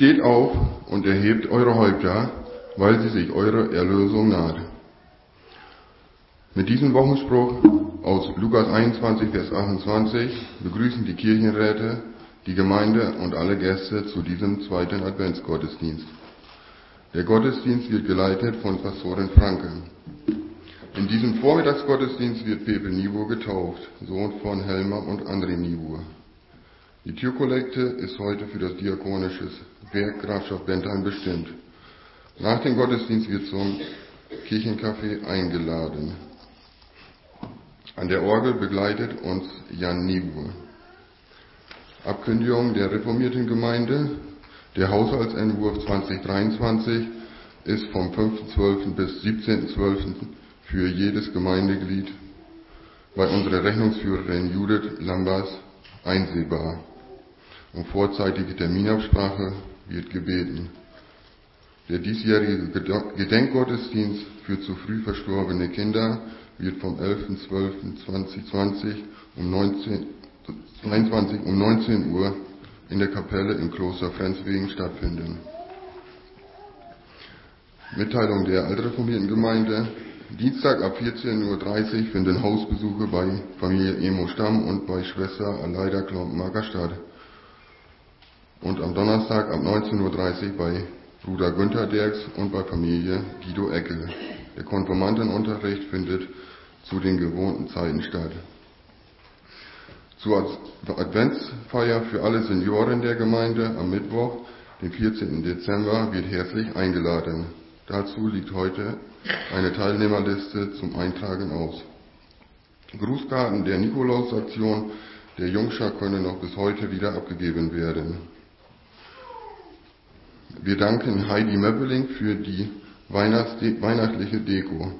Steht auf und erhebt eure Häupter, weil sie sich eure Erlösung naht. Mit diesem Wochenspruch aus Lukas 21, Vers 28 begrüßen die Kirchenräte, die Gemeinde und alle Gäste zu diesem zweiten Adventsgottesdienst. Der Gottesdienst wird geleitet von Pastorin Franke. In diesem Vormittagsgottesdienst wird Pepe Niebuhr getauft, Sohn von Helmer und André Niebuhr. Die Türkollekte ist heute für das diakonische Werk Grafschaft Bentheim bestimmt. Nach dem Gottesdienst wird zum Kirchencafé eingeladen. An der Orgel begleitet uns Jan Niebuhr. Abkündigung der reformierten Gemeinde. Der Haushaltsentwurf 2023 ist vom 5.12. bis 17.12. für jedes Gemeindeglied bei unserer Rechnungsführerin Judith Lambers einsehbar. Um vorzeitige Terminabsprache wird gebeten. Der diesjährige Gedenkgottesdienst für zu früh verstorbene Kinder wird vom 11.12.2020 um 19 Uhr in der Kapelle im Kloster Frenswegen stattfinden. Mitteilung der altreformierten Gemeinde. Dienstag ab 14.30 Uhr finden Hausbesuche bei Familie Emo Stamm und bei Schwester Aleida Klompenmarker statt. Und am Donnerstag ab 19.30 Uhr bei Bruder Günther Derks und bei Familie Guido Eckel. Der Konfirmandenunterricht findet zu den gewohnten Zeiten statt. Zur Adventsfeier für alle Senioren der Gemeinde am Mittwoch, den 14. Dezember, wird herzlich eingeladen. Dazu liegt heute eine Teilnehmerliste zum Eintragen aus. Grußkarten der Nikolausaktion der Jungschar können noch bis heute wieder abgegeben werden. Wir danken Heidi Möppeling für die weihnachtliche Deko.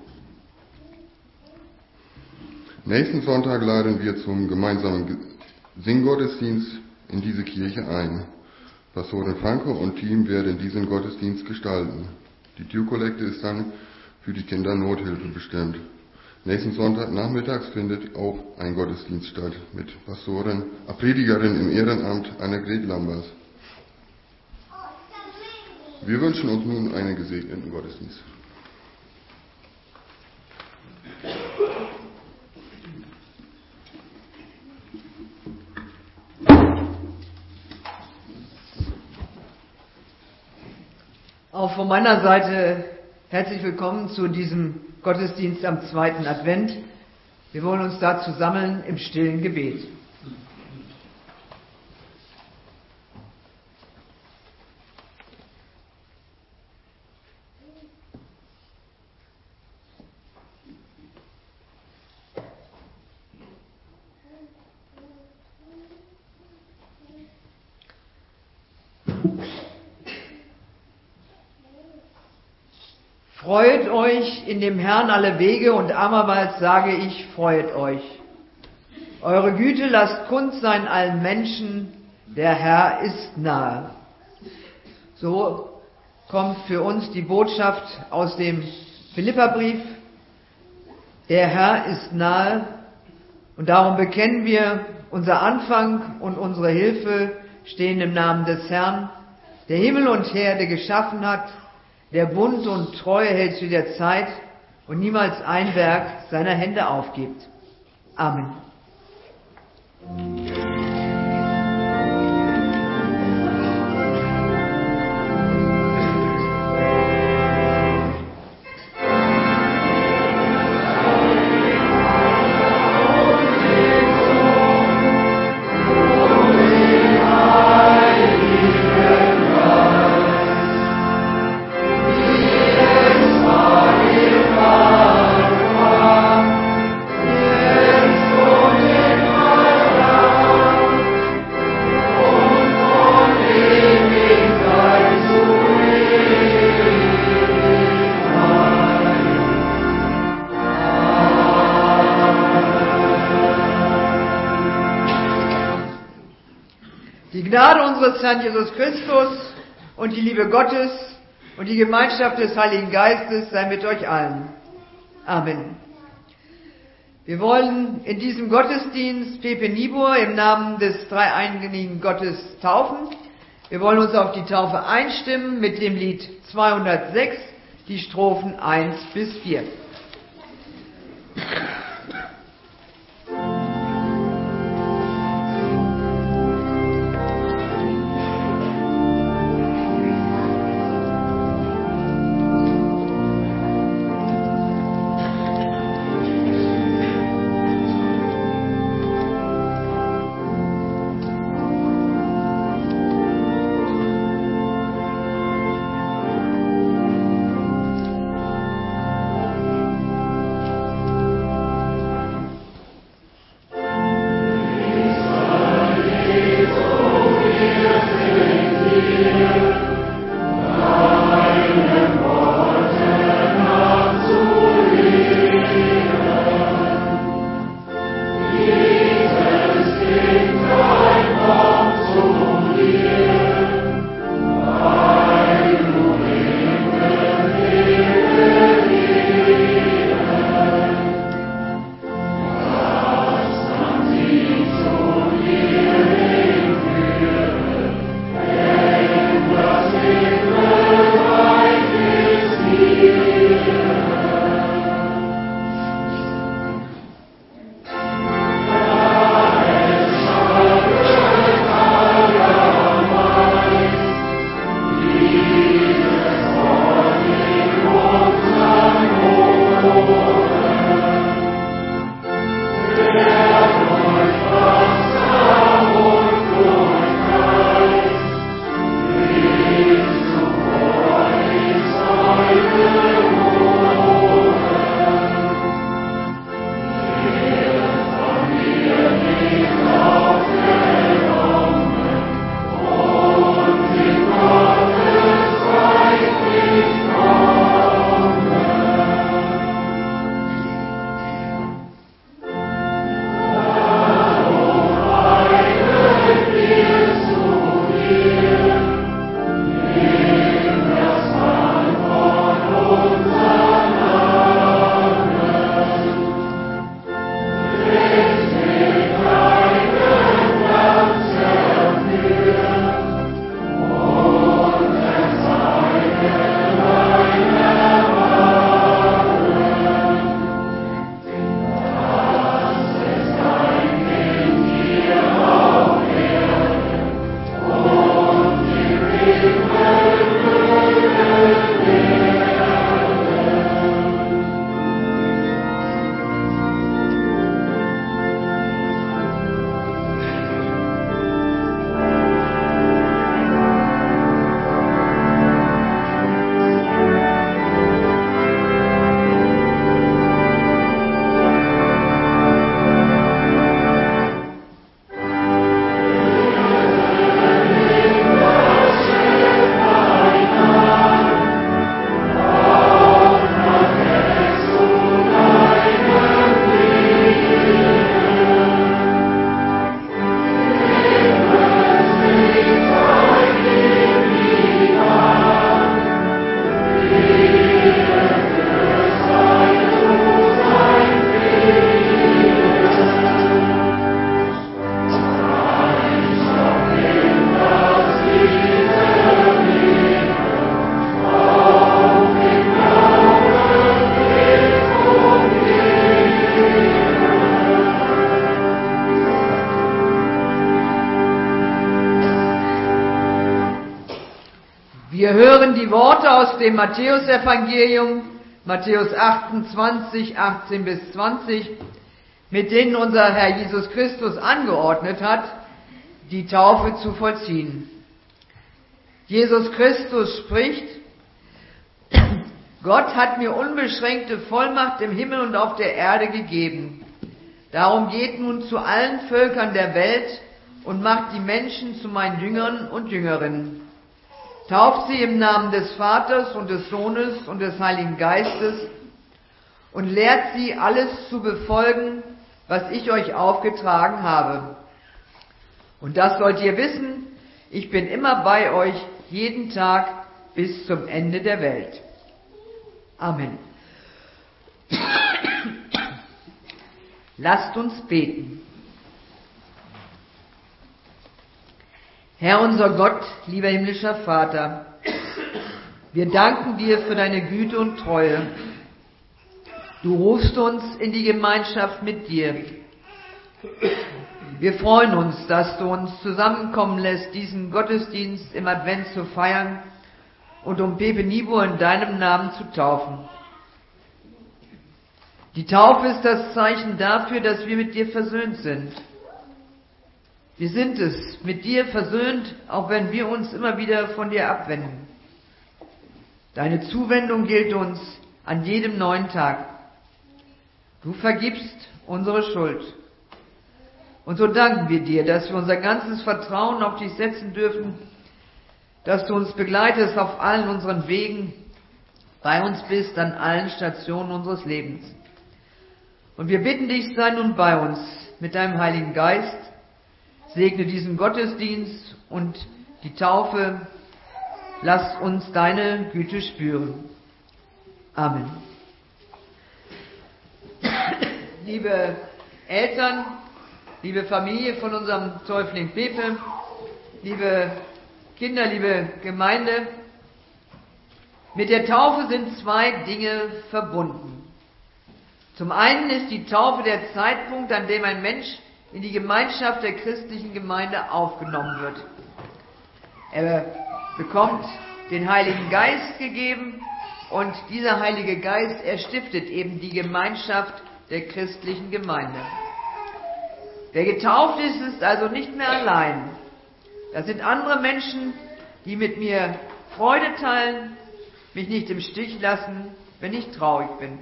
Nächsten Sonntag laden wir zum gemeinsamen Singgottesdienst in diese Kirche ein. Pastorin Franke und Team werden diesen Gottesdienst gestalten. Die Türkollekte ist dann für die Kindernothilfe bestimmt. Nächsten Sonntag nachmittags findet auch ein Gottesdienst statt mit Predigerin im Ehrenamt Annegret Lambers. Wir wünschen uns nun einen gesegneten Gottesdienst. Auch von meiner Seite herzlich willkommen zu diesem Gottesdienst am zweiten Advent. Wir wollen uns dazu sammeln im stillen Gebet. Freut euch in dem Herrn alle Wege, und abermals sage ich, freut euch. Eure Güte lasst kund sein allen Menschen, der Herr ist nahe. So kommt für uns die Botschaft aus dem Philipperbrief. Der Herr ist nahe, und darum bekennen wir, unser Anfang und unsere Hilfe stehen im Namen des Herrn, der Himmel und Erde geschaffen hat, der Bund und Treue hält zu der Zeit und niemals ein Werk seiner Hände aufgibt. Amen. Die Gnade unseres Herrn Jesus Christus und die Liebe Gottes und die Gemeinschaft des Heiligen Geistes sei mit euch allen. Amen. Wir wollen in diesem Gottesdienst Pepe Niebuhr im Namen des dreieinigen Gottes taufen. Wir wollen uns auf die Taufe einstimmen mit dem Lied 206, die Strophen 1 bis 4. Wir hören die Worte aus dem Matthäusevangelium, Matthäus 28, 18 bis 20, mit denen unser Herr Jesus Christus angeordnet hat, die Taufe zu vollziehen. Jesus Christus spricht: Gott hat mir unbeschränkte Vollmacht im Himmel und auf der Erde gegeben. Darum geht nun zu allen Völkern der Welt und macht die Menschen zu meinen Jüngern und Jüngerinnen. Tauft sie im Namen des Vaters und des Sohnes und des Heiligen Geistes und lehrt sie, alles zu befolgen, was ich euch aufgetragen habe. Und das sollt ihr wissen, ich bin immer bei euch, jeden Tag bis zum Ende der Welt. Amen. Lasst uns beten. Herr unser Gott, lieber himmlischer Vater, wir danken dir für deine Güte und Treue. Du rufst uns in die Gemeinschaft mit dir. Wir freuen uns, dass du uns zusammenkommen lässt, diesen Gottesdienst im Advent zu feiern und um Pepe Nibur in deinem Namen zu taufen. Die Taufe ist das Zeichen dafür, dass wir mit dir versöhnt sind. Wir sind es, mit dir versöhnt, auch wenn wir uns immer wieder von dir abwenden. Deine Zuwendung gilt uns an jedem neuen Tag. Du vergibst unsere Schuld. Und so danken wir dir, dass wir unser ganzes Vertrauen auf dich setzen dürfen, dass du uns begleitest auf allen unseren Wegen, bei uns bist an allen Stationen unseres Lebens. Und wir bitten dich, sei nun bei uns mit deinem Heiligen Geist, segne diesen Gottesdienst und die Taufe, lass uns deine Güte spüren. Amen. Liebe Eltern, liebe Familie von unserem Täufling Pepe, liebe Kinder, liebe Gemeinde, mit der Taufe sind zwei Dinge verbunden. Zum einen ist die Taufe der Zeitpunkt, an dem ein Mensch in die Gemeinschaft der christlichen Gemeinde aufgenommen wird. Er bekommt den Heiligen Geist gegeben und dieser Heilige Geist, er stiftet eben die Gemeinschaft der christlichen Gemeinde. Wer getauft ist, ist also nicht mehr allein. Das sind andere Menschen, die mit mir Freude teilen, mich nicht im Stich lassen, wenn ich traurig bin.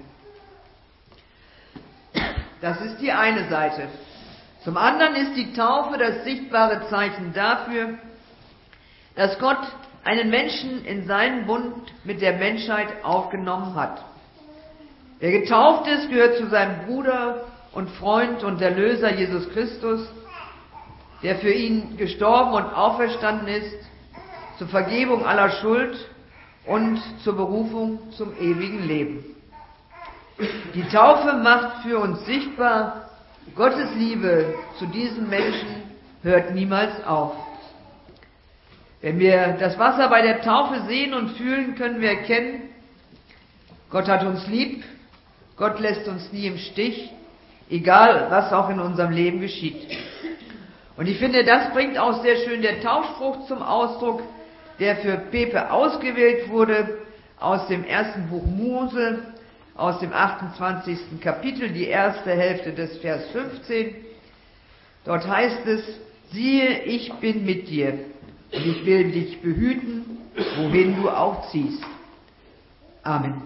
Das ist die eine Seite. Zum anderen ist die Taufe das sichtbare Zeichen dafür, dass Gott einen Menschen in seinen Bund mit der Menschheit aufgenommen hat. Wer getauft ist, gehört zu seinem Bruder und Freund und Erlöser Jesus Christus, der für ihn gestorben und auferstanden ist, zur Vergebung aller Schuld und zur Berufung zum ewigen Leben. Die Taufe macht für uns sichtbar, Gottes Liebe zu diesen Menschen hört niemals auf. Wenn wir das Wasser bei der Taufe sehen und fühlen, können wir erkennen, Gott hat uns lieb, Gott lässt uns nie im Stich, egal was auch in unserem Leben geschieht. Und ich finde, das bringt auch sehr schön der Taufspruch zum Ausdruck, der für Pepe ausgewählt wurde, aus dem ersten Buch Mose, aus dem 28. Kapitel, die erste Hälfte des Vers 15. Dort heißt es, siehe, ich bin mit dir und ich will dich behüten, wohin du auch ziehst. Amen.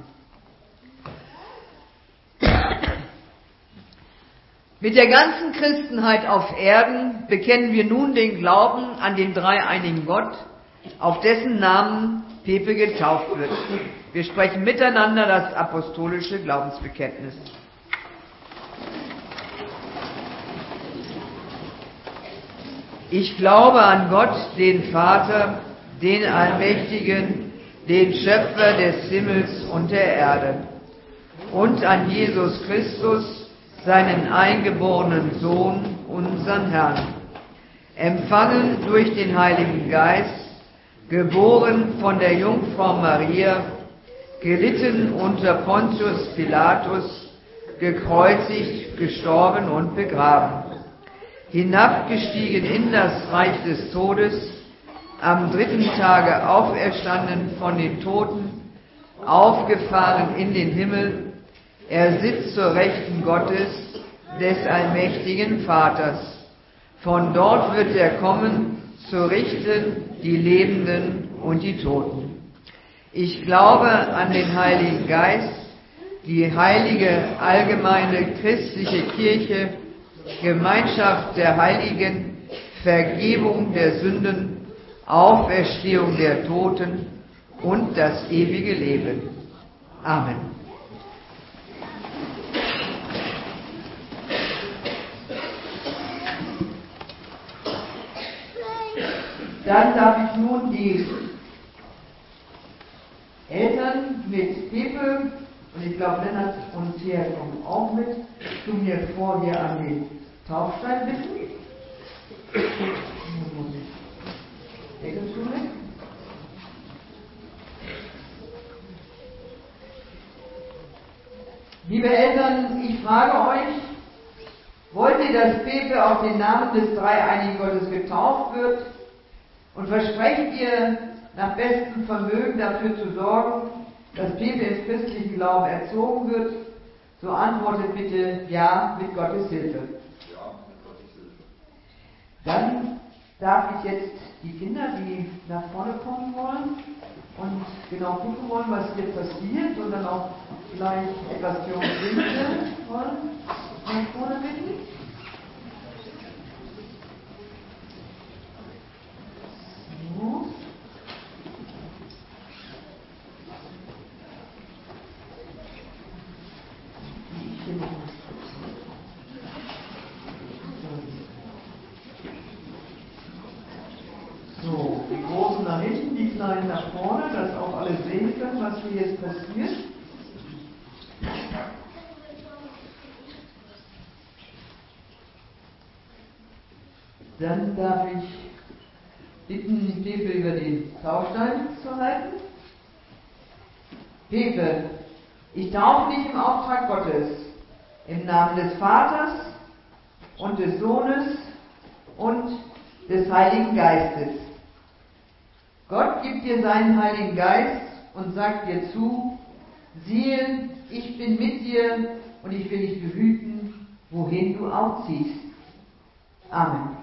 Mit der ganzen Christenheit auf Erden bekennen wir nun den Glauben an den dreieinigen Gott, auf dessen Namen Pepe getauft wird. Wir sprechen miteinander das apostolische Glaubensbekenntnis. Ich glaube an Gott, den Vater, den Allmächtigen, den Schöpfer des Himmels und der Erde, und an Jesus Christus, seinen eingeborenen Sohn, unseren Herrn, empfangen durch den Heiligen Geist, geboren von der Jungfrau Maria, gelitten unter Pontius Pilatus, gekreuzigt, gestorben und begraben, hinabgestiegen in das Reich des Todes, am dritten Tage auferstanden von den Toten, aufgefahren in den Himmel, er sitzt zur Rechten Gottes, des allmächtigen Vaters. Von dort wird er kommen, zu richten die Lebenden und die Toten. Ich glaube an den Heiligen Geist, die heilige, allgemeine christliche Kirche, Gemeinschaft der Heiligen, Vergebung der Sünden, Auferstehung der Toten und das ewige Leben. Amen. Dann darf ich nun die Eltern mit Pepe, und ich glaube Lennart und Thea kommen auch mit, zu mir vor hier an den Taufstein bitten. Liebe Eltern, ich frage euch, wollt ihr, dass Pepe auf den Namen des dreieinigen Gottes getauft wird? Und versprecht ihr, nach bestem Vermögen dafür zu sorgen, dass Pepe ins christlichen Glauben erzogen wird? So antwortet bitte ja mit Gottes Hilfe. Ja, mit Gottes Hilfe. Dann darf ich jetzt die Kinder, die nach vorne kommen wollen und genau gucken wollen, was hier passiert und dann auch vielleicht etwas für uns wünschen wollen, nach vorne bitten. So. So, die Großen nach hinten, die Kleinen nach vorne, dass auch alle sehen können, was hier jetzt passiert. Dann darf ich bitten, Pepe über den Taufstein zu halten. Pepe, ich taufe dich im Auftrag Gottes, im Namen des Vaters und des Sohnes und des Heiligen Geistes. Gott gibt dir seinen Heiligen Geist und sagt dir zu, siehe, ich bin mit dir und ich will dich behüten, wohin du auch ziehst. Amen.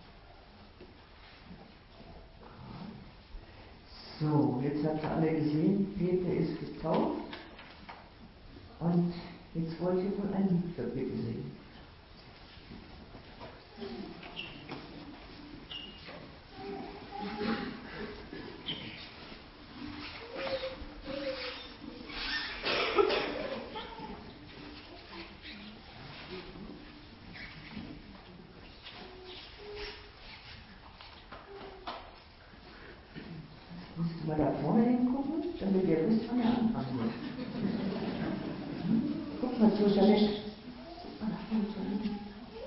So, jetzt habt ihr alle gesehen, Pepe ist getauft und jetzt wollt ihr wohl ein Lied für Pepe singen. Musst du mal da vorne hingucken, damit ihr wisst, wann ihr anfangen müsst. Guck mal zur Jeanette. Guck mal nach vorne zur Jeanette.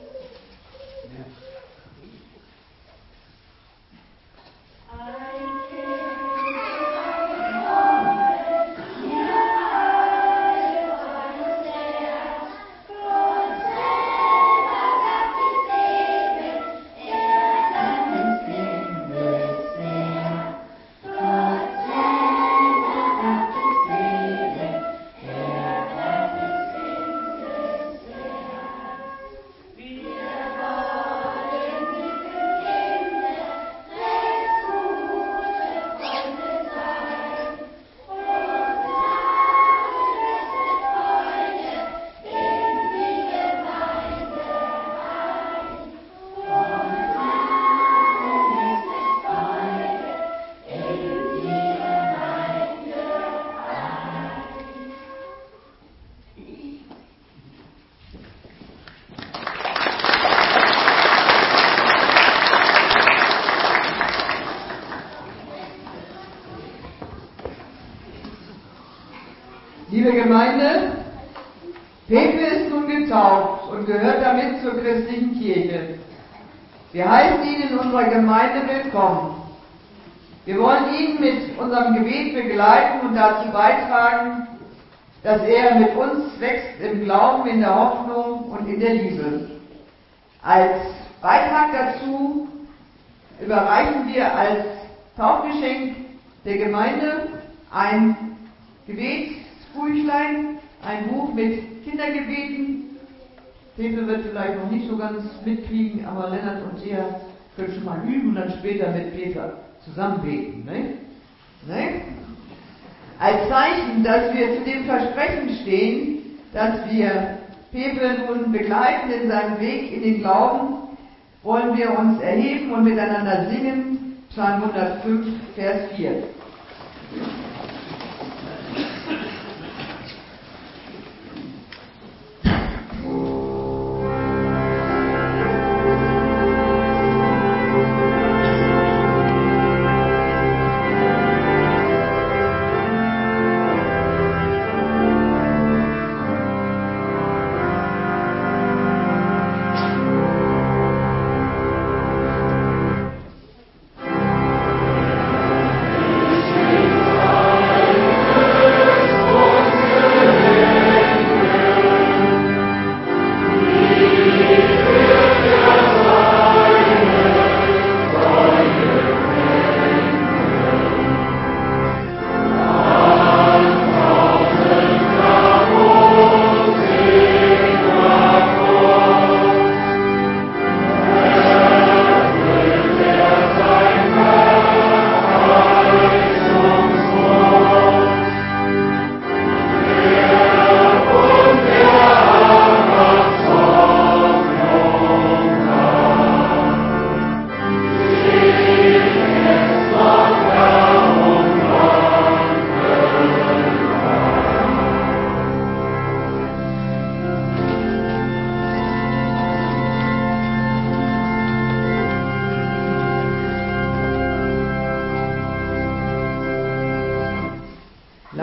Liebe Gemeinde, Pepe ist nun getauft und gehört damit zur christlichen Kirche. Wir heißen ihn in unserer Gemeinde willkommen. Wir wollen ihn mit unserem Gebet begleiten und dazu beitragen, dass er mit uns wächst im Glauben, in der Hoffnung und in der Liebe. Als Beitrag dazu überreichen wir als Taufgeschenk der Gemeinde ein Gebetsbüchlein, ein Buch mit Kindergebeten. Pepe wird vielleicht noch nicht so ganz mitkriegen, aber Lennart und Thea können schon mal üben und dann später mit Peter zusammen beten. Ne? Als Zeichen, dass wir zu dem Versprechen stehen, dass wir Pepe nun begleiten in seinem Weg in den Glauben, wollen wir uns erheben und miteinander singen, Psalm 105, Vers 4.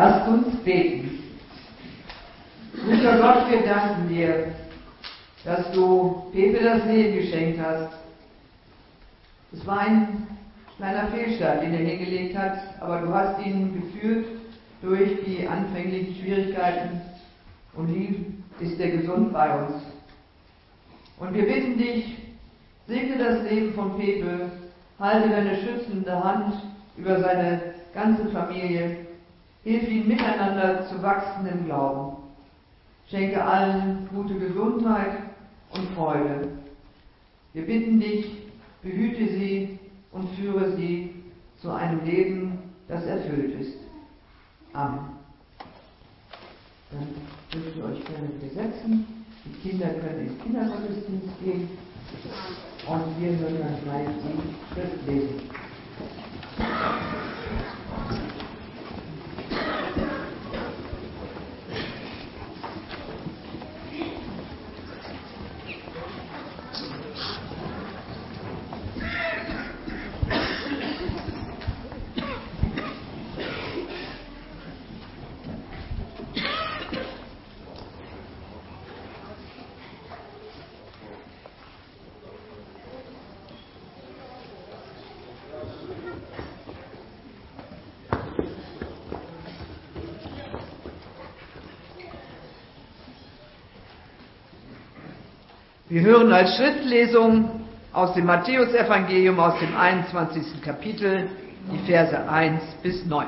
Lasst uns beten. Guter Gott, wir danken dir, dass du Pepe das Leben geschenkt hast. Es war ein kleiner Fehlstart, den er hingelegt hat, aber du hast ihn geführt durch die anfänglichen Schwierigkeiten und nun ist er gesund bei uns. Und wir bitten dich, segne das Leben von Pepe, halte deine schützende Hand über seine ganze Familie, hilf ihnen miteinander zu wachsen im Glauben. Schenke allen gute Gesundheit und Freude. Wir bitten dich, behüte sie und führe sie zu einem Leben, das erfüllt ist. Amen. Dann dürft ihr euch gerne besetzen. Die Kinder können ins Kindergottesdienst gehen und wir hören dann gleich die Schrift lesen. Wir hören als Schriftlesung aus dem Matthäusevangelium aus dem 21. Kapitel die Verse 1 bis 9.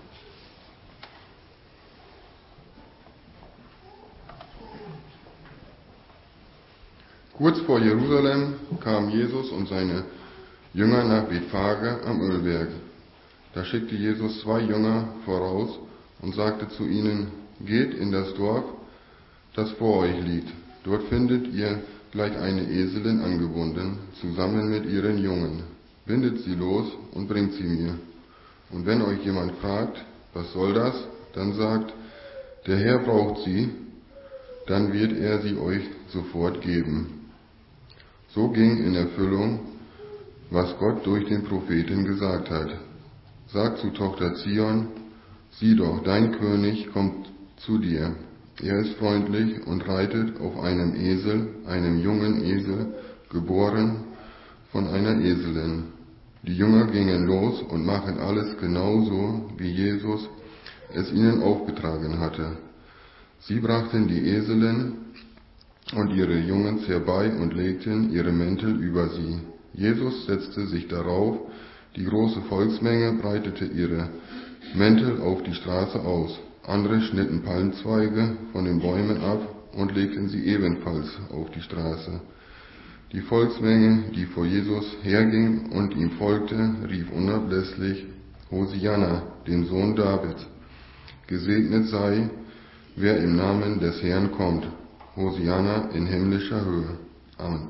Kurz vor Jerusalem kamen Jesus und seine Jünger nach Bethphage am Ölberg. Da schickte Jesus 2 Jünger voraus und sagte zu ihnen: Geht in das Dorf, das vor euch liegt. Dort findet ihr gleich eine Eselin angebunden, zusammen mit ihren Jungen. Bindet sie los und bringt sie mir. Und wenn euch jemand fragt, was soll das, dann sagt, der Herr braucht sie, dann wird er sie euch sofort geben. So ging in Erfüllung, was Gott durch den Propheten gesagt hat. Sag zu Tochter Zion, sieh doch, dein König kommt zu dir. Er ist freundlich und reitet auf einem Esel, einem jungen Esel, geboren von einer Eselin. Die Jünger gingen los und machten alles genauso, wie Jesus es ihnen aufgetragen hatte. Sie brachten die Eselin und ihre Jungen herbei und legten ihre Mäntel über sie. Jesus setzte sich darauf, die große Volksmenge breitete ihre Mäntel auf die Straße aus. Andere schnitten Palmzweige von den Bäumen ab und legten sie ebenfalls auf die Straße. Die Volksmenge, die vor Jesus herging und ihm folgte, rief unablässig: Hosianna, dem Sohn Davids. Gesegnet sei, wer im Namen des Herrn kommt. Hosianna in himmlischer Höhe. Amen.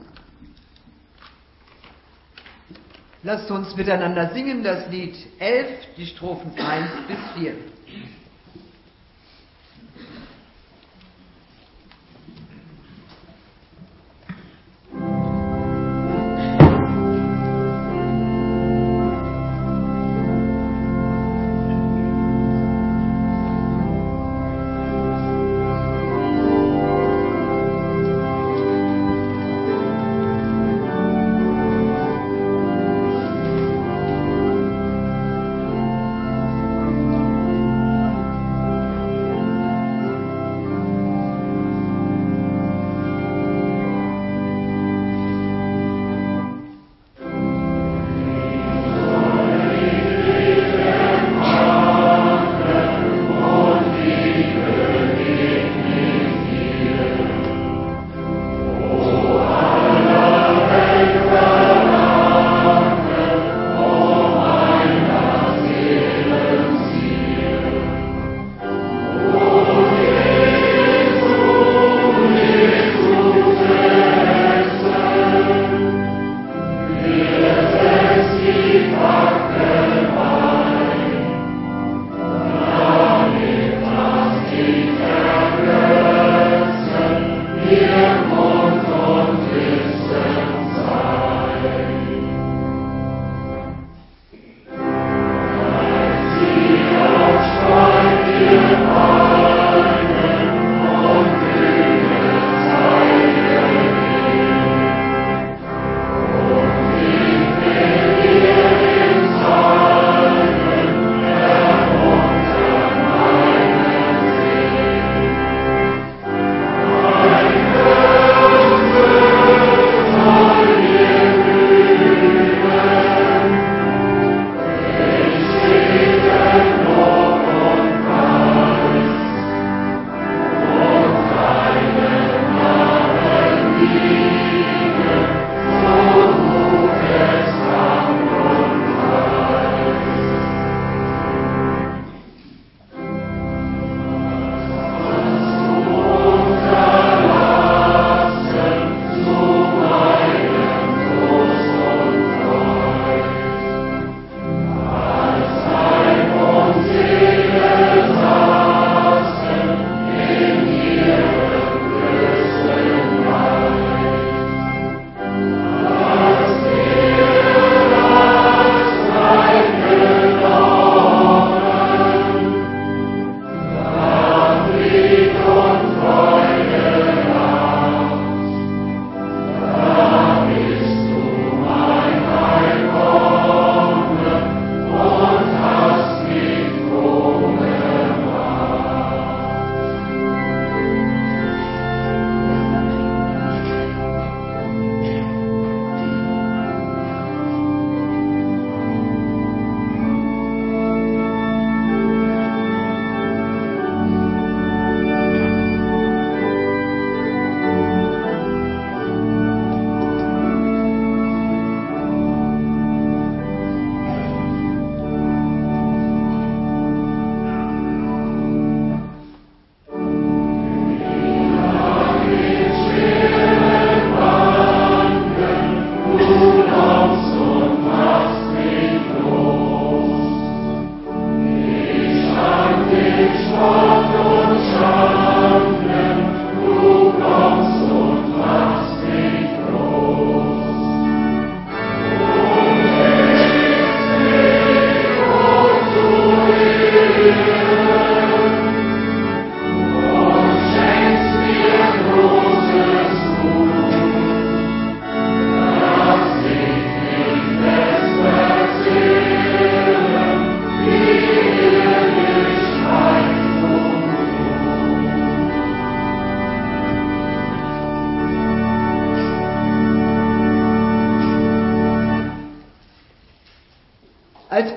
Lasst uns miteinander singen das Lied 11, die Strophen 1 bis 4. Amen.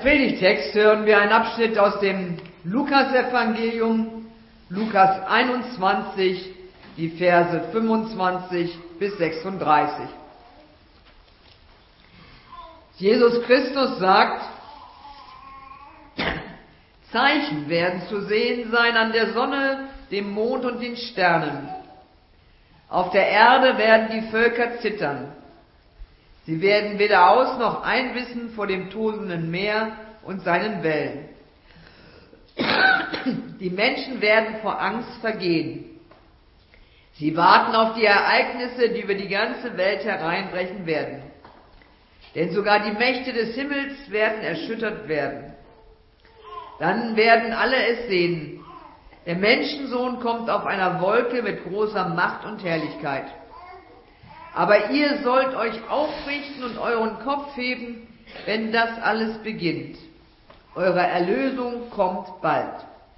Predigtext hören wir einen Abschnitt aus dem Lukasevangelium, Lukas 21, die Verse 25 bis 36. Jesus Christus sagt: Zeichen werden zu sehen sein an der Sonne, dem Mond und den Sternen. Auf der Erde werden die Völker zittern. Sie werden weder aus noch einwissen vor dem tosenden Meer und seinen Wellen. Die Menschen werden vor Angst vergehen. Sie warten auf die Ereignisse, die über die ganze Welt hereinbrechen werden. Denn sogar die Mächte des Himmels werden erschüttert werden. Dann werden alle es sehen. Der Menschensohn kommt auf einer Wolke mit großer Macht und Herrlichkeit. Aber ihr sollt euch aufrichten und euren Kopf heben, wenn das alles beginnt. Eure Erlösung kommt bald.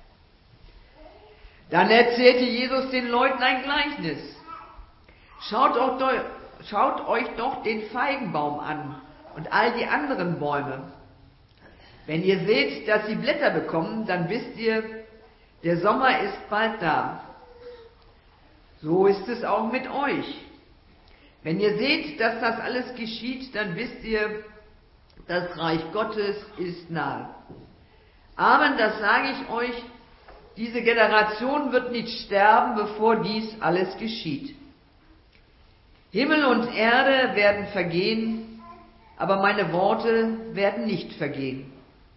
Dann erzählte Jesus den Leuten ein Gleichnis. Schaut euch doch den Feigenbaum an und all die anderen Bäume. Wenn ihr seht, dass sie Blätter bekommen, dann wisst ihr, der Sommer ist bald da. So ist es auch mit euch. Wenn ihr seht, dass das alles geschieht, dann wisst ihr, das Reich Gottes ist nahe. Amen, das sage ich euch, diese Generation wird nicht sterben, bevor dies alles geschieht. Himmel und Erde werden vergehen, aber meine Worte werden nicht vergehen.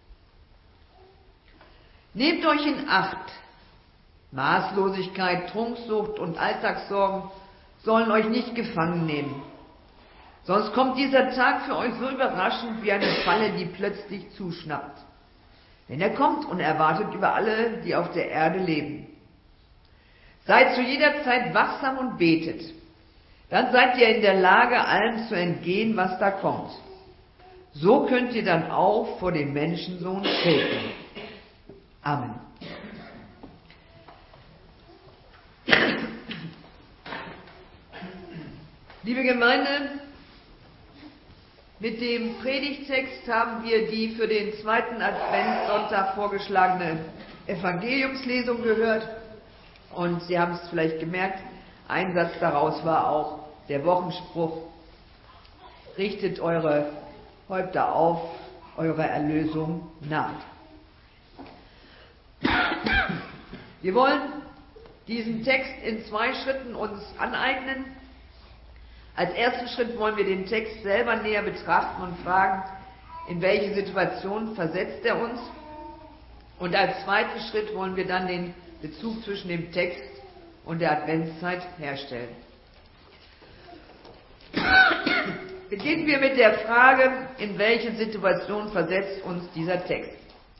Nehmt euch in Acht. Maßlosigkeit, Trunksucht und Alltagssorgen sollen euch nicht gefangen nehmen. Sonst kommt dieser Tag für euch so überraschend wie eine Falle, die plötzlich zuschnappt. Denn er kommt unerwartet über alle, die auf der Erde leben. Seid zu jeder Zeit wachsam und betet. Dann seid ihr in der Lage, allem zu entgehen, was da kommt. So könnt ihr dann auch vor dem Menschensohn treten. Amen. Liebe Gemeinde, mit dem Predigtext haben wir die für den zweiten Adventssonntag vorgeschlagene Evangeliumslesung gehört. Und Sie haben es vielleicht gemerkt, ein Satz daraus war auch der Wochenspruch: Richtet eure Häupter auf, eure Erlösung naht. Wir wollen diesen Text in 2 Schritten uns aneignen. Als ersten Schritt wollen wir den Text selber näher betrachten und fragen, in welche Situation versetzt er uns. Und als zweiten Schritt wollen wir dann den Bezug zwischen dem Text und der Adventszeit herstellen. Beginnen wir mit der Frage, in welche Situation versetzt uns dieser Text.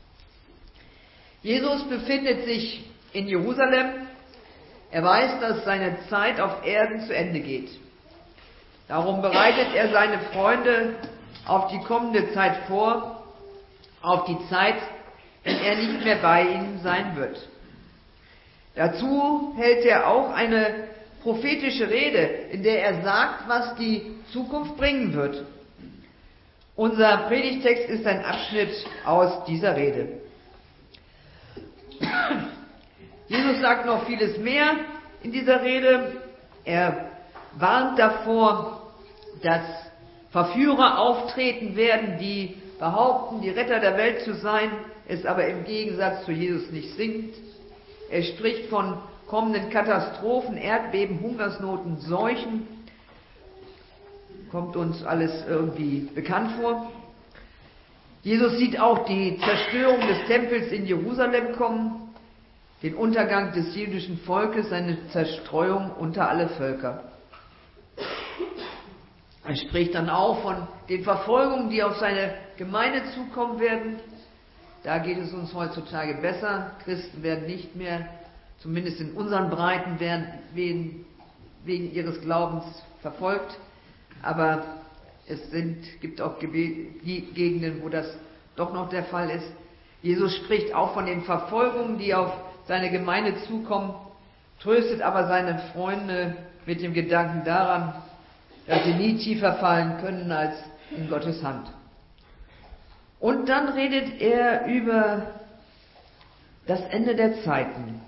Jesus befindet sich in Jerusalem. Er weiß, dass seine Zeit auf Erden zu Ende geht. Darum bereitet er seine Freunde auf die kommende Zeit vor, auf die Zeit, wenn er nicht mehr bei ihnen sein wird. Dazu hält er auch eine prophetische Rede, in der er sagt, was die Zukunft bringen wird. Unser Predigtext ist ein Abschnitt aus dieser Rede. Jesus sagt noch vieles mehr in dieser Rede. Er warnt davor, dass Verführer auftreten werden, die behaupten, die Retter der Welt zu sein, es aber im Gegensatz zu Jesus nicht sind. Er spricht von kommenden Katastrophen, Erdbeben, Hungersnoten, Seuchen. Kommt uns alles irgendwie bekannt vor. Jesus sieht auch die Zerstörung des Tempels in Jerusalem kommen, den Untergang des jüdischen Volkes, seine Zerstreuung unter alle Völker. Er spricht dann auch von den Verfolgungen, die auf seine Gemeinde zukommen werden. Da geht es uns heutzutage besser. Christen werden nicht mehr, zumindest in unseren Breiten, wegen ihres Glaubens verfolgt. Aber es gibt auch Gegenden, wo das doch noch der Fall ist. Jesus spricht auch von den Verfolgungen, die auf seine Gemeinde zukommen, tröstet aber seine Freunde mit dem Gedanken daran, dass sie nie tiefer fallen können als in Gottes Hand. Und dann redet er über das Ende der Zeiten,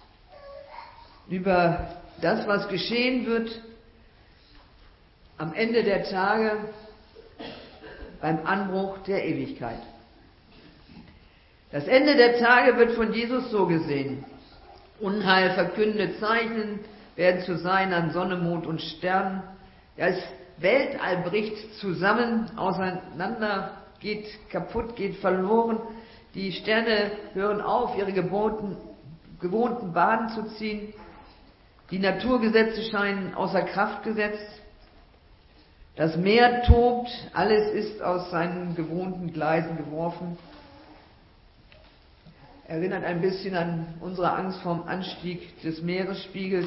über das, was geschehen wird am Ende der Tage, beim Anbruch der Ewigkeit. Das Ende der Tage wird von Jesus so gesehen: Unheil verkündende Zeichen werden zu sein an Sonne, Mond und Sternen. Das Weltall bricht zusammen, auseinander, geht kaputt, geht verloren. Die Sterne hören auf, ihre gewohnten Bahnen zu ziehen. Die Naturgesetze scheinen außer Kraft gesetzt. Das Meer tobt, alles ist aus seinen gewohnten Gleisen geworfen. Erinnert ein bisschen an unsere Angst vorm Anstieg des Meeresspiegels.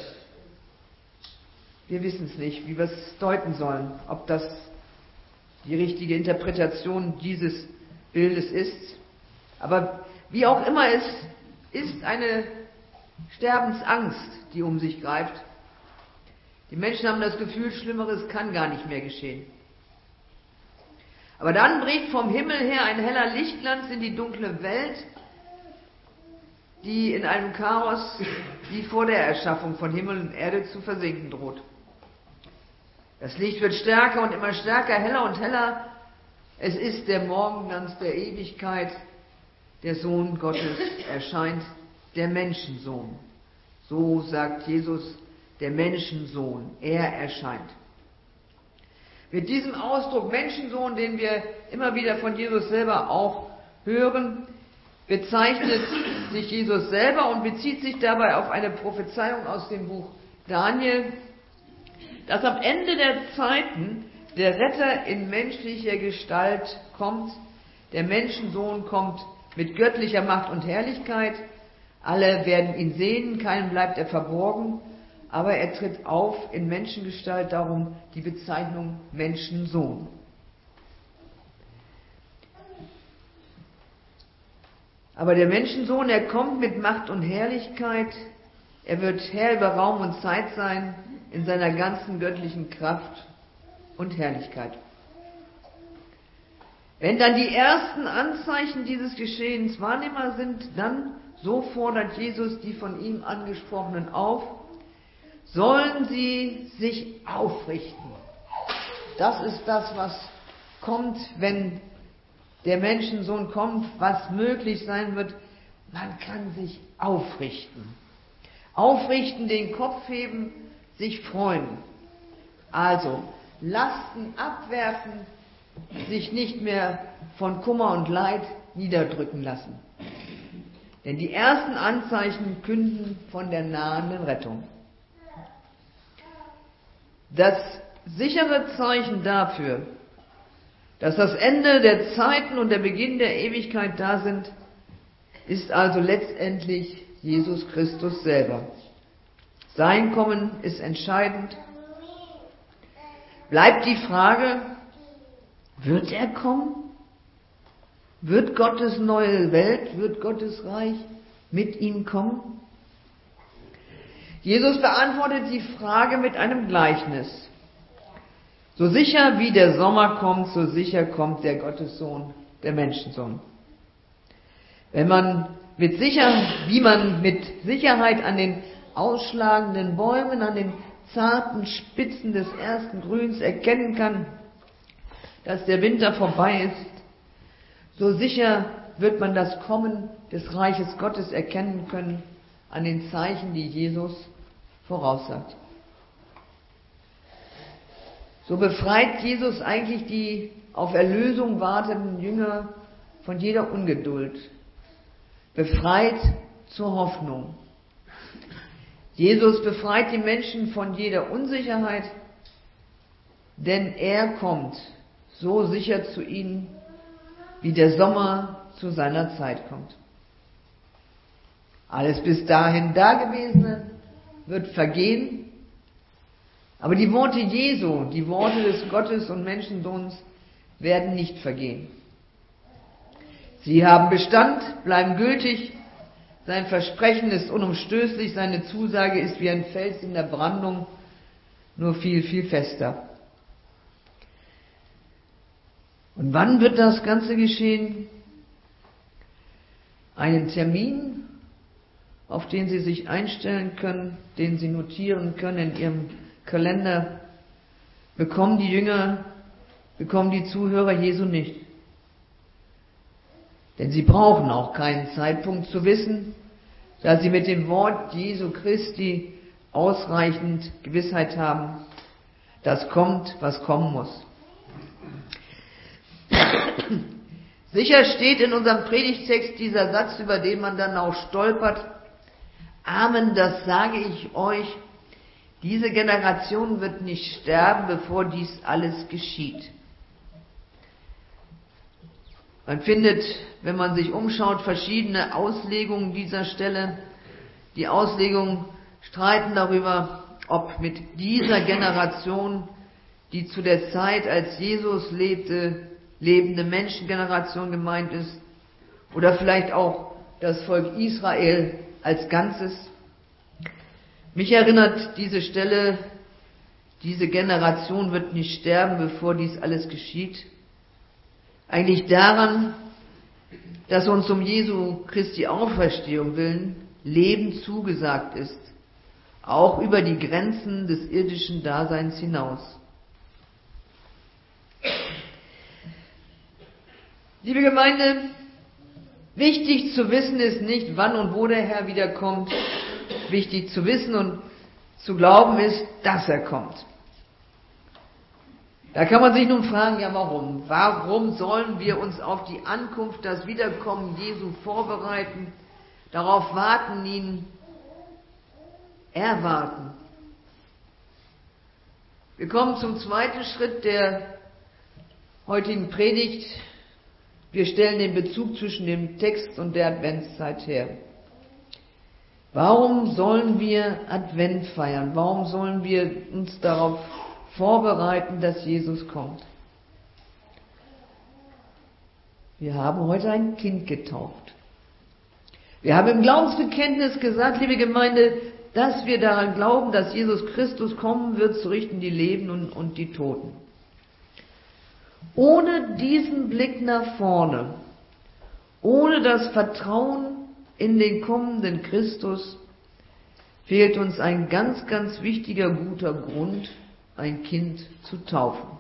Wir wissen es nicht, wie wir es deuten sollen, ob das die richtige Interpretation dieses Bildes ist. Aber wie auch immer, es ist eine Sterbensangst, die um sich greift. Die Menschen haben das Gefühl, Schlimmeres kann gar nicht mehr geschehen. Aber dann bricht vom Himmel her ein heller Lichtglanz in die dunkle Welt, die in einem Chaos wie vor der Erschaffung von Himmel und Erde zu versinken droht. Das Licht wird stärker und immer stärker, heller und heller. Es ist der Morgenglanz der Ewigkeit. Der Sohn Gottes erscheint, der Menschensohn. So sagt Jesus, der Menschensohn, er erscheint. Mit diesem Ausdruck Menschensohn, den wir immer wieder von Jesus selber auch hören, bezeichnet sich Jesus selber und bezieht sich dabei auf eine Prophezeiung aus dem Buch Daniel, dass am Ende der Zeiten der Retter in menschlicher Gestalt kommt, der Menschensohn kommt mit göttlicher Macht und Herrlichkeit, alle werden ihn sehen, keinem bleibt er verborgen, aber er tritt auf in Menschengestalt, darum die Bezeichnung Menschensohn. Aber der Menschensohn, er kommt mit Macht und Herrlichkeit, er wird Herr über Raum und Zeit sein, in seiner ganzen göttlichen Kraft und Herrlichkeit. Wenn dann die ersten Anzeichen dieses Geschehens wahrnehmbar sind, dann, so fordert Jesus die von ihm Angesprochenen auf, sollen sie sich aufrichten. Das ist das, was kommt, wenn der Menschensohn kommt, was möglich sein wird. Man kann sich aufrichten. Aufrichten, den Kopf heben, sich freuen. Also, Lasten abwerfen, sich nicht mehr von Kummer und Leid niederdrücken lassen. Denn die ersten Anzeichen künden von der nahenden Rettung. Das sichere Zeichen dafür, dass das Ende der Zeiten und der Beginn der Ewigkeit da sind, ist also letztendlich Jesus Christus selber. Sein Kommen ist entscheidend. Bleibt die Frage, wird er kommen? Wird Gottes neue Welt, wird Gottes Reich mit ihm kommen? Jesus beantwortet die Frage mit einem Gleichnis. So sicher wie der Sommer kommt, so sicher kommt der Gottessohn, der Menschensohn. Wie man mit Sicherheit an den ausschlagenden Bäumen, an den zarten Spitzen des ersten Grüns erkennen kann, dass der Winter vorbei ist, so sicher wird man das Kommen des Reiches Gottes erkennen können an den Zeichen, die Jesus voraussagt. So befreit Jesus eigentlich die auf Erlösung wartenden Jünger von jeder Ungeduld, befreit zur Hoffnung. Jesus befreit die Menschen von jeder Unsicherheit, denn er kommt so sicher zu ihnen, wie der Sommer zu seiner Zeit kommt. Alles bis dahin Dagewesene wird vergehen, aber die Worte Jesu, die Worte des Gottes- und Menschensohns werden nicht vergehen. Sie haben Bestand, bleiben gültig, sein Versprechen ist unumstößlich, seine Zusage ist wie ein Fels in der Brandung, nur viel, viel fester. Und wann wird das Ganze geschehen? Einen Termin, auf den Sie sich einstellen können, den Sie notieren können in Ihrem Kalender, bekommen die Jünger, bekommen die Zuhörer Jesu nicht. Denn sie brauchen auch keinen Zeitpunkt zu wissen, da sie mit dem Wort Jesu Christi ausreichend Gewissheit haben, dass kommt, was kommen muss. Sicher steht in unserem Predigtext dieser Satz, über den man dann auch stolpert. Amen, das sage ich euch. Diese Generation wird nicht sterben, bevor dies alles geschieht. Man findet, wenn man sich umschaut, verschiedene Auslegungen dieser Stelle. Die Auslegungen streiten darüber, ob mit dieser Generation, die zu der Zeit, als Jesus lebte, lebende Menschengeneration gemeint ist, oder vielleicht auch das Volk Israel als Ganzes. Mich erinnert diese Stelle, diese Generation wird nicht sterben, bevor dies alles geschieht, eigentlich daran, dass uns um Jesu Christi Auferstehung willen Leben zugesagt ist, auch über die Grenzen des irdischen Daseins hinaus. Liebe Gemeinde, wichtig zu wissen ist nicht, wann und wo der Herr wiederkommt. Wichtig zu wissen und zu glauben ist, dass er kommt. Da kann man sich nun fragen, ja warum? Warum sollen wir uns auf die Ankunft, das Wiederkommen Jesu vorbereiten, darauf warten, ihn erwarten? Wir kommen zum zweiten Schritt der heutigen Predigt. Wir stellen den Bezug zwischen dem Text und der Adventszeit her. Warum sollen wir Advent feiern? Warum sollen wir uns darauf vorbereiten, dass Jesus kommt? Wir haben heute ein Kind getauft. Wir haben im Glaubensbekenntnis gesagt, liebe Gemeinde, dass wir daran glauben, dass Jesus Christus kommen wird, zu richten die Lebenden und die Toten. Ohne diesen Blick nach vorne, ohne das Vertrauen in den kommenden Christus, fehlt uns ein ganz, ganz wichtiger, guter Grund, ein Kind zu taufen.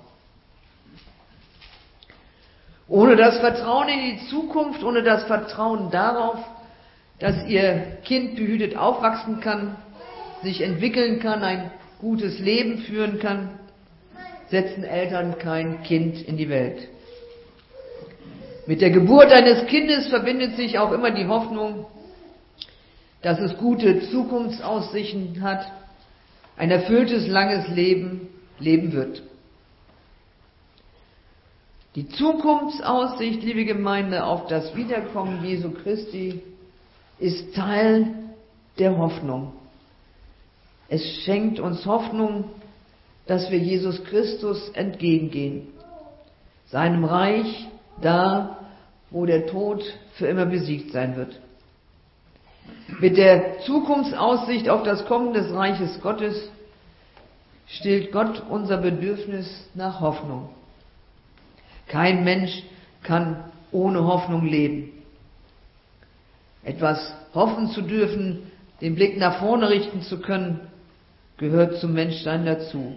Ohne das Vertrauen in die Zukunft, ohne das Vertrauen darauf, dass ihr Kind behütet aufwachsen kann, sich entwickeln kann, ein gutes Leben führen kann, setzen Eltern kein Kind in die Welt. Mit der Geburt eines Kindes verbindet sich auch immer die Hoffnung, dass es gute Zukunftsaussichten hat, ein erfülltes, langes Leben leben wird. Die Zukunftsaussicht, liebe Gemeinde, auf das Wiederkommen Jesu Christi ist Teil der Hoffnung. Es schenkt uns Hoffnung, dass wir Jesus Christus entgegengehen, seinem Reich, da, wo der Tod für immer besiegt sein wird. Mit der Zukunftsaussicht auf das Kommen des Reiches Gottes stillt Gott unser Bedürfnis nach Hoffnung. Kein Mensch kann ohne Hoffnung leben. Etwas hoffen zu dürfen, den Blick nach vorne richten zu können, gehört zum Menschsein dazu.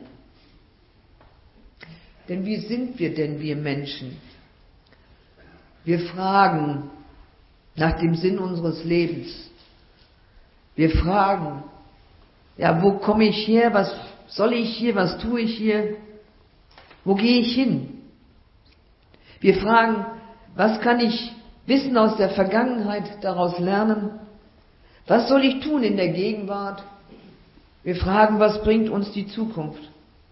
Denn wie sind wir denn, wir Menschen? Wir fragen nach dem Sinn unseres Lebens. Wir fragen, ja, wo komme ich her? Was soll ich hier? Was tue ich hier? Wo gehe ich hin? Wir fragen, was kann ich wissen aus der Vergangenheit, daraus lernen? Was soll ich tun in der Gegenwart? Wir fragen, was bringt uns die Zukunft?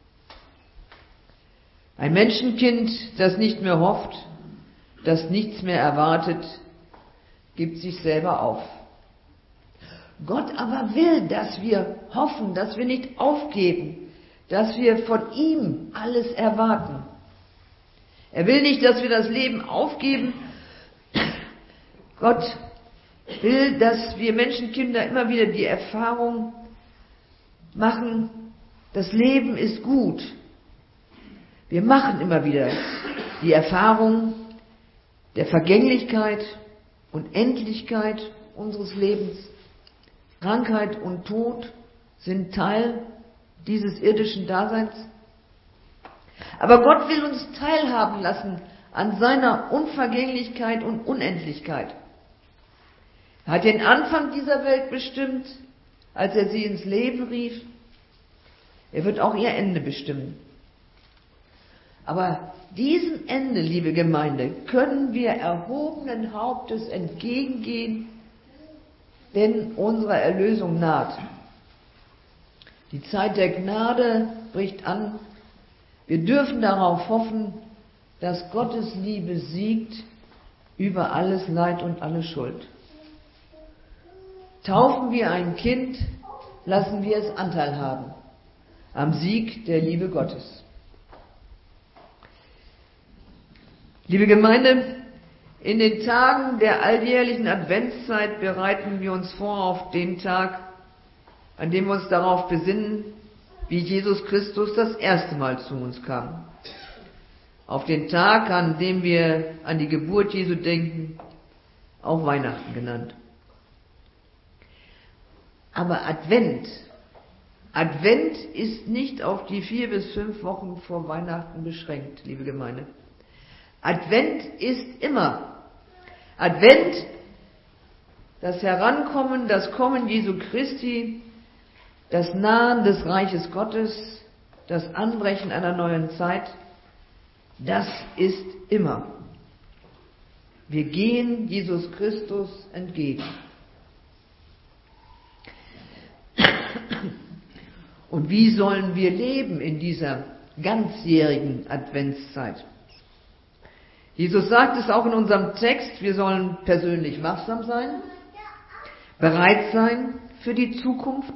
Ein Menschenkind, das nicht mehr hofft, das nichts mehr erwartet, gibt sich selber auf. Gott aber will, dass wir hoffen, dass wir nicht aufgeben, dass wir von ihm alles erwarten. Er will nicht, dass wir das Leben aufgeben. Gott will, dass wir Menschenkinder immer wieder die Erfahrung machen, das Leben ist gut. Wir machen immer wieder Die Erfahrung der Vergänglichkeit und Endlichkeit unseres Lebens, Krankheit und Tod sind Teil dieses irdischen Daseins. Aber Gott will uns teilhaben lassen an seiner Unvergänglichkeit und Unendlichkeit. Er hat den Anfang dieser Welt bestimmt, als er sie ins Leben rief. Er wird auch ihr Ende bestimmen. Aber diesem Ende, liebe Gemeinde, können wir erhobenen Hauptes entgegengehen, denn unsere Erlösung naht. Die Zeit der Gnade bricht an. Wir dürfen darauf hoffen, dass Gottes Liebe siegt über alles Leid und alle Schuld. Taufen wir ein Kind, lassen wir es Anteil haben am Sieg der Liebe Gottes. Liebe Gemeinde, in den Tagen der alljährlichen Adventszeit bereiten wir uns vor auf den Tag, an dem wir uns darauf besinnen, wie Jesus Christus das erste Mal zu uns kam. Auf den Tag, an dem wir an die Geburt Jesu denken, auch Weihnachten genannt. Aber Advent ist nicht auf die 4 bis 5 Wochen vor Weihnachten beschränkt, liebe Gemeinde. Advent ist immer. Advent, das Herankommen, das Kommen Jesu Christi, das Nahen des Reiches Gottes, das Anbrechen einer neuen Zeit, das ist immer. Wir gehen Jesus Christus entgegen. Und wie sollen wir leben in dieser ganzjährigen Adventszeit? Jesus sagt es auch in unserem Text, wir sollen persönlich wachsam sein, bereit sein für die Zukunft.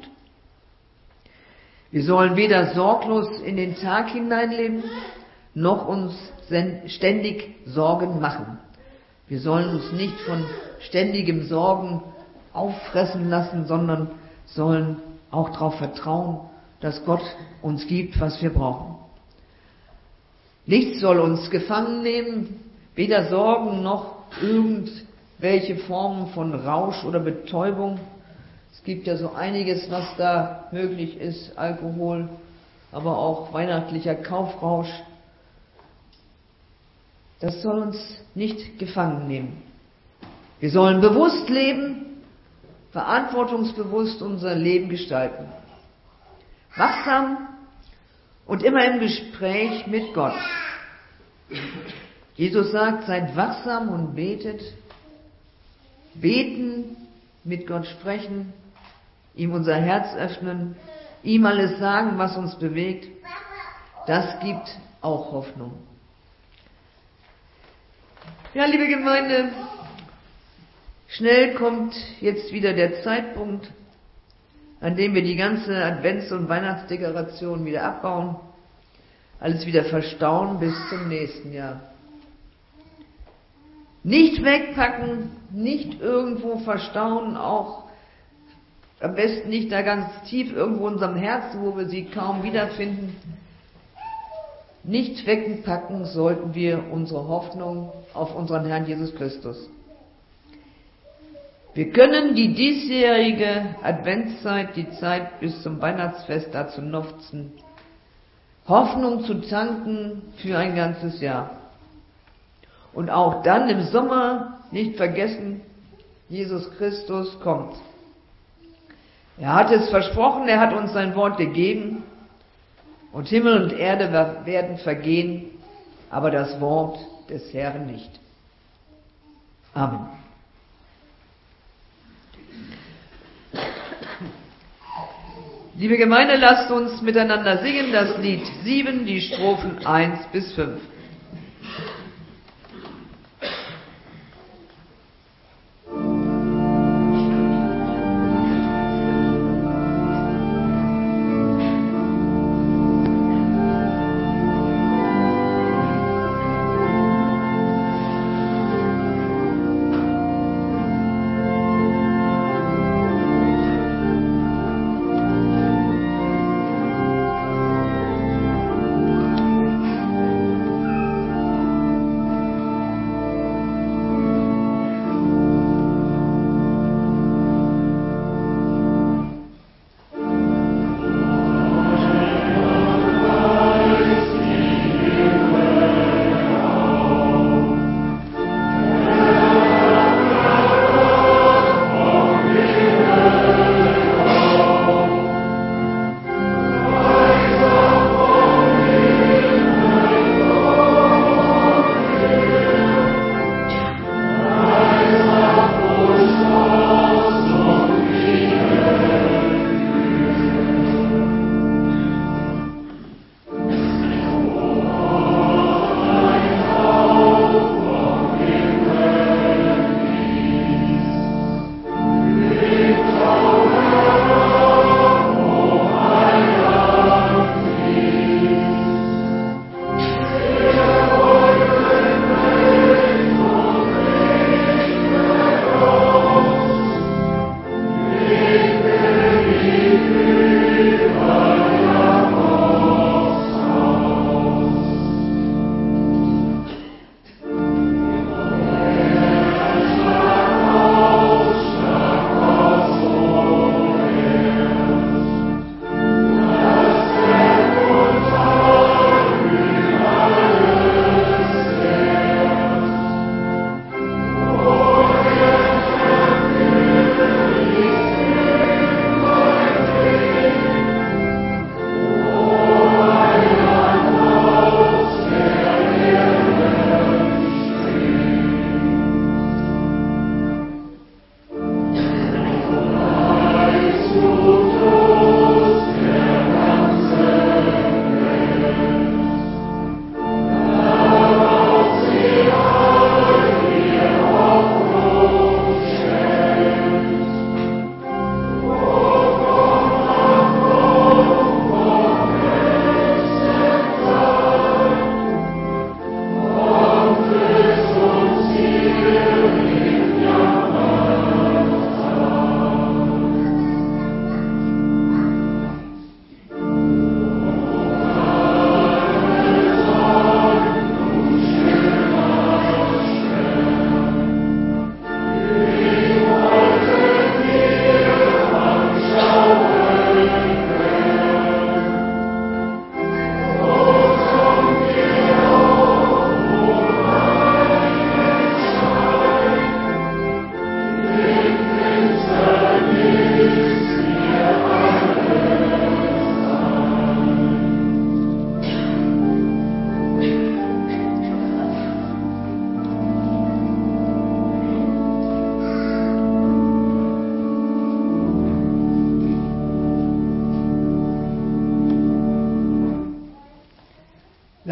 Wir sollen weder sorglos in den Tag hineinleben, noch uns ständig Sorgen machen. Wir sollen uns nicht von ständigem Sorgen auffressen lassen, sondern sollen auch darauf vertrauen, dass Gott uns gibt, was wir brauchen. Nichts soll uns gefangen nehmen, weder Sorgen noch irgendwelche Formen von Rausch oder Betäubung. Es gibt ja so einiges, was da möglich ist, Alkohol, aber auch weihnachtlicher Kaufrausch. Das soll uns nicht gefangen nehmen. Wir sollen bewusst leben, verantwortungsbewusst unser Leben gestalten. Wachsam und immer im Gespräch mit Gott. Jesus sagt, seid wachsam und betet. Beten, mit Gott sprechen, ihm unser Herz öffnen, ihm alles sagen, was uns bewegt, das gibt auch Hoffnung. Ja, liebe Gemeinde, schnell kommt jetzt wieder der Zeitpunkt, an dem wir die ganze Advents- und Weihnachtsdekoration wieder abbauen, alles wieder verstauen bis zum nächsten Jahr. Nicht wegpacken, nicht irgendwo verstauen, auch am besten nicht da ganz tief irgendwo in unserem Herzen, wo wir sie kaum wiederfinden. Nicht wegpacken sollten wir unsere Hoffnung auf unseren Herrn Jesus Christus. Wir können die diesjährige Adventszeit, die Zeit bis zum Weihnachtsfest dazu nutzen, Hoffnung zu tanken für ein ganzes Jahr. Und auch dann im Sommer nicht vergessen, Jesus Christus kommt. Er hat es versprochen, er hat uns sein Wort gegeben und Himmel und Erde werden vergehen, aber das Wort des Herrn nicht. Amen. Liebe Gemeinde, lasst uns miteinander singen das Lied 7, die Strophen 1 bis 5.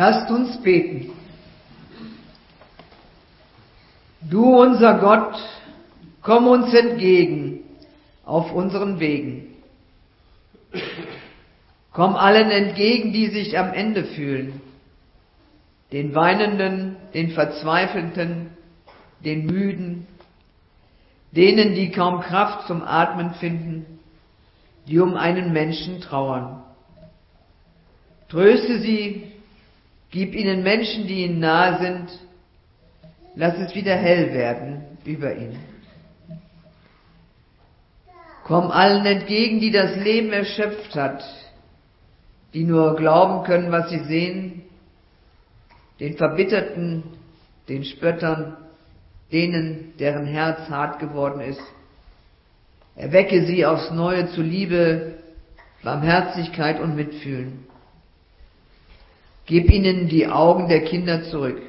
Lasst uns beten. Du, unser Gott, komm uns entgegen auf unseren Wegen. Komm allen entgegen, die sich am Ende fühlen. Den Weinenden, den Verzweifelten, den Müden, denen, die kaum Kraft zum Atmen finden, die um einen Menschen trauern. Tröste sie, gib ihnen Menschen, die ihnen nahe sind, lass es wieder hell werden über ihn. Komm allen entgegen, die das Leben erschöpft hat, die nur glauben können, was sie sehen, den Verbitterten, den Spöttern, denen, deren Herz hart geworden ist. Erwecke sie aufs Neue zu Liebe, Barmherzigkeit und Mitfühlen. Gib ihnen die Augen der Kinder zurück.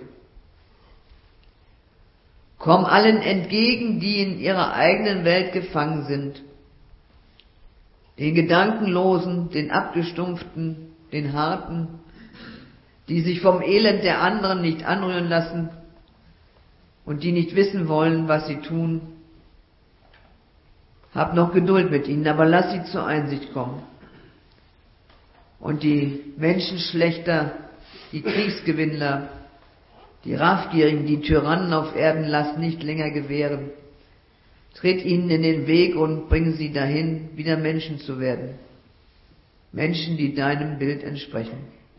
Komm allen entgegen, die in ihrer eigenen Welt gefangen sind. Den Gedankenlosen, den Abgestumpften, den Harten, die sich vom Elend der anderen nicht anrühren lassen und die nicht wissen wollen, was sie tun. Hab noch Geduld mit ihnen, aber lass sie zur Einsicht kommen. Und die Menschenschlechter, die Kriegsgewinnler, die Raffgierigen, die Tyrannen auf Erden, lass nicht länger gewähren. Tritt ihnen in den Weg und bring sie dahin, wieder Menschen zu werden. Menschen, die deinem Bild entsprechen.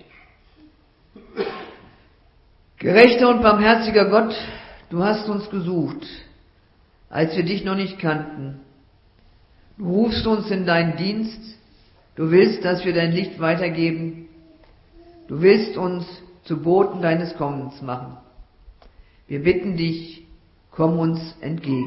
Gerechter und barmherziger Gott, du hast uns gesucht, als wir dich noch nicht kannten. Du rufst uns in deinen Dienst, du willst, dass wir dein Licht weitergeben, du willst uns zu Boten deines Kommens machen. Wir bitten dich, komm uns entgegen.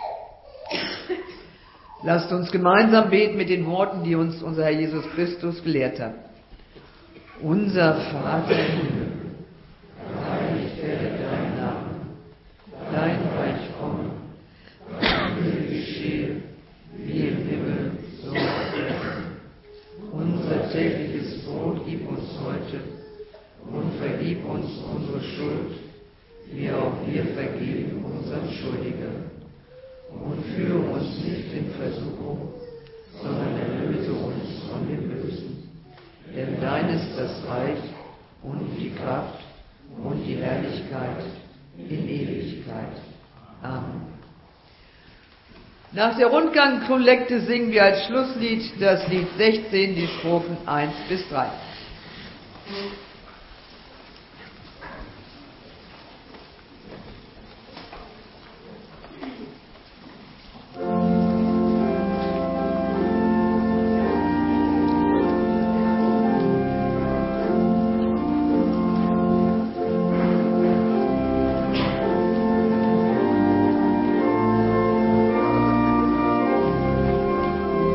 Lasst uns gemeinsam beten mit den Worten, die uns unser Herr Jesus Christus gelehrt hat. Unser Vater im Himmel, geheiligt werde dein Name, dein Reich komme, dein Wille geschehe, wie im Himmel, so auf Erden. Unser tägliches Brot gib uns heute und vergib uns unsere Schuld, wie auch wir vergeben unseren Schuldigern. Und führe uns nicht in Versuchung, sondern erlöse uns von dem Bösen. Denn dein ist das Reich und die Kraft und die Herrlichkeit in Ewigkeit. Amen. Nach der Rundgang-Kollekte singen wir als Schlusslied das Lied 16, die Strophen 1 bis 3. Thank you.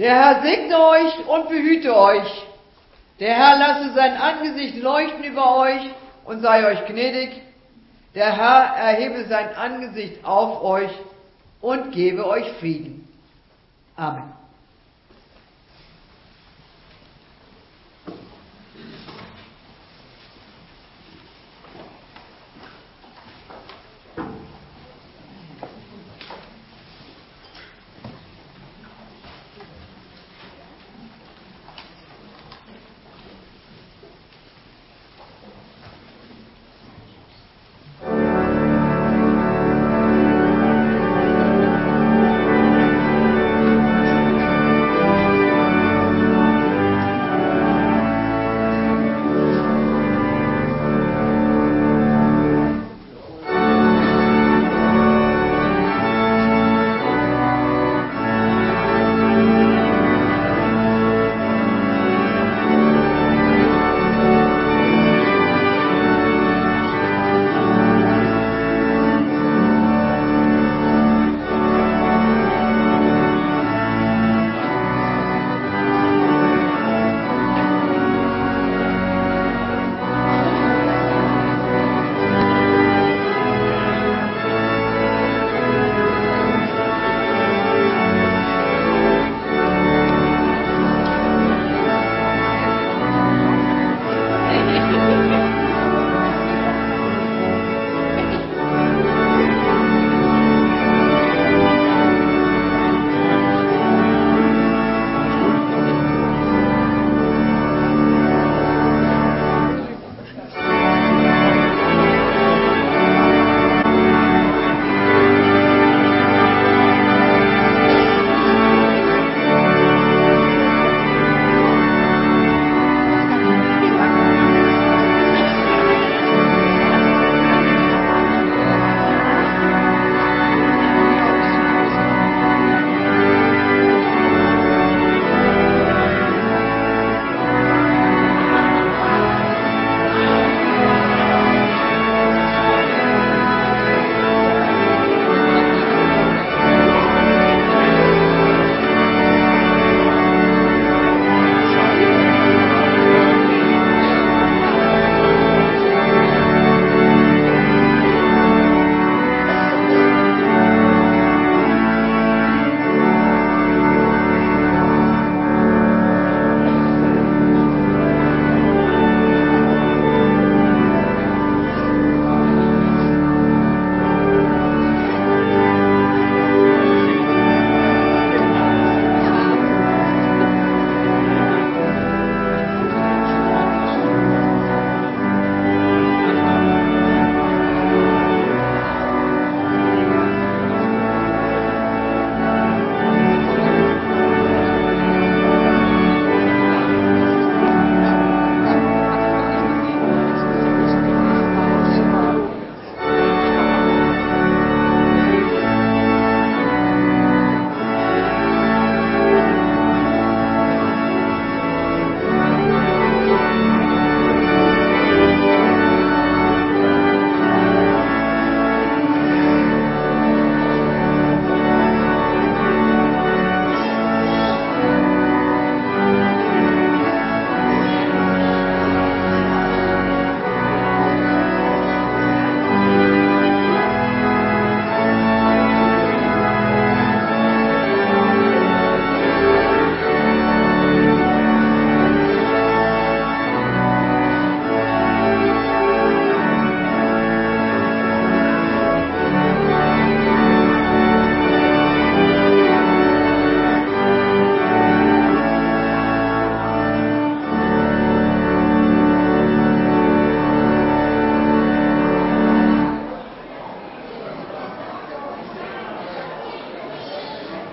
Der Herr segne euch und behüte euch. Der Herr lasse sein Angesicht leuchten über euch und sei euch gnädig. Der Herr erhebe sein Angesicht auf euch und gebe euch Frieden. Amen.